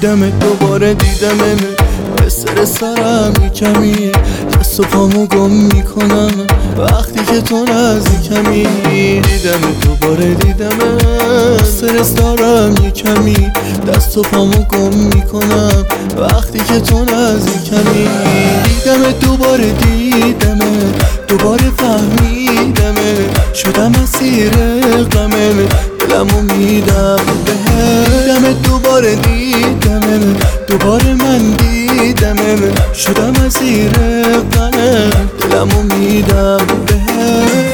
دیدمت دوباره دیدمت، استرس دارم یکمی، دست و پامو گم میکنم وقتی که تو نزدیکمی. دیدمت دوباره دیدمت، استرس دارم یکمی، دست و پامو گم میکنم وقتی که تو نزدیکمی. دیدمت دوباره دیدمت، دوباره فهمیدمت، شدم اسیر غمت، دلمو میدم بهت. دیدمت دوباره دیدمت، دوباره من دیدمت، شدم اسیر غمت، دلمو میدم بهت.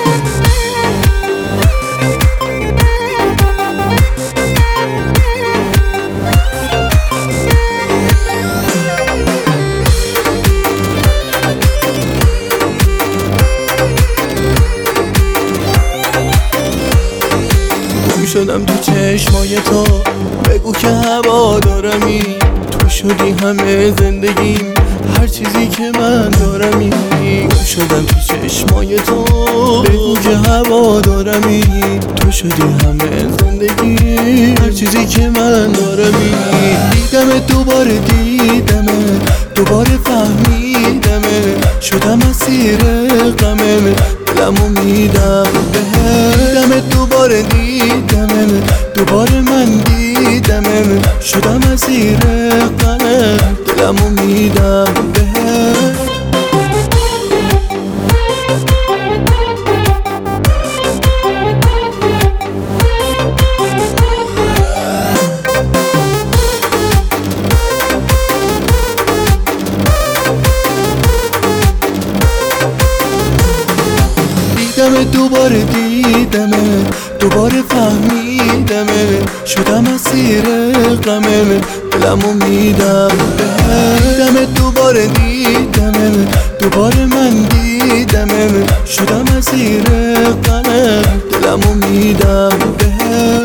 شدم تو چشمای تو، بگو که هوا دارمی، تو شدی همه زندگیم، هر چیزی که من دارمی. شدم تو چشمای تو، بگو که هوا دارمی، تو شدی همه زندگی، هر چیزی که من دارمی. دیدمت دوباره دیدمت، دوباره فهمیدمت، شدم اسیر غمت، دلمو میدم بهت. دیدمت دوباره دیدمت، دوباره من دیدمت، شدم اسیر غمت، دلمو میدم بهت. دیدمت دوباره دیدمت، دوباره فهمیدمت، شدم اسیر غمت، دلمو میدم بهت. دیدمت دوباره دیدمت، دوباره من دیدمت، شدم اسیر غمت، دلمو میدم بهت.